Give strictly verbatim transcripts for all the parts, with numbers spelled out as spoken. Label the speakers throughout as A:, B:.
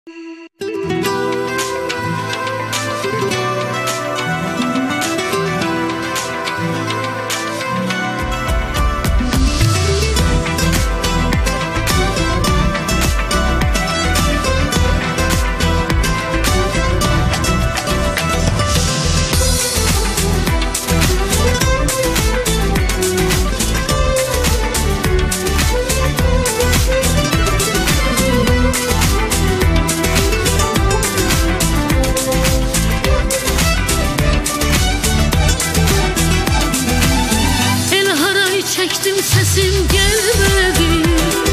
A: Çektim sesim gelmedi,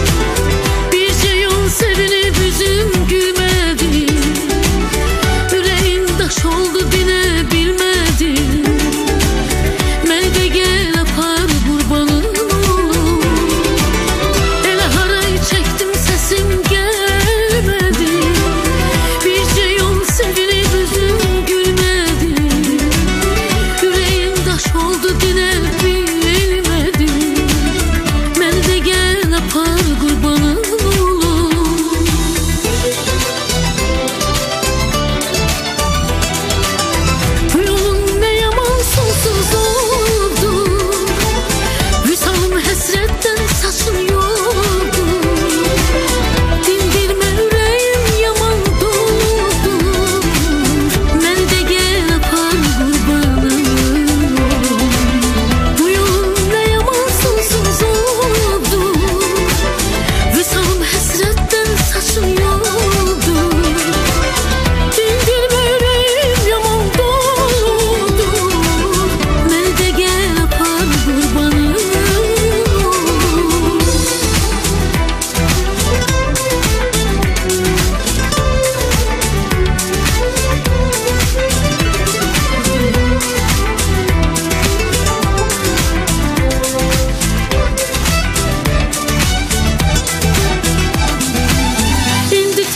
A: birce yol sevinip yüzüm gülmedi. Yüreğim daş oldu dine bilmedim. Məni de gel apar kurbanın oğlum. Ele haray çektim sesim gelmedi, birce yol sevinip yüzüm gülmedi. Yüreğim daş oldu dine bilmedim.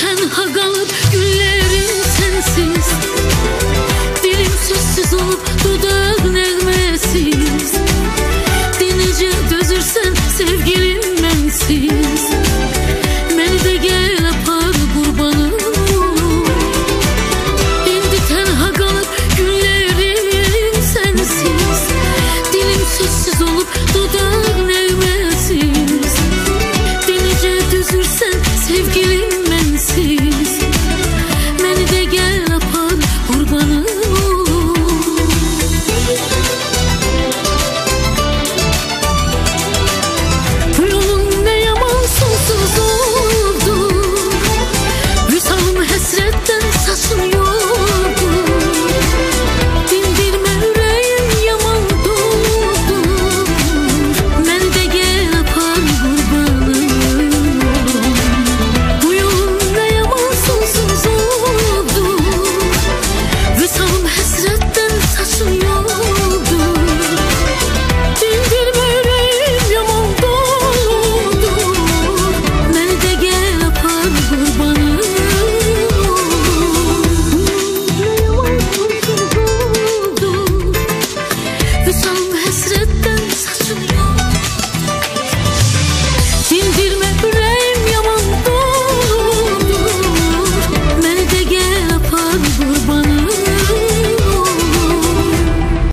A: Güllerim sensiz, dilim sessiz olup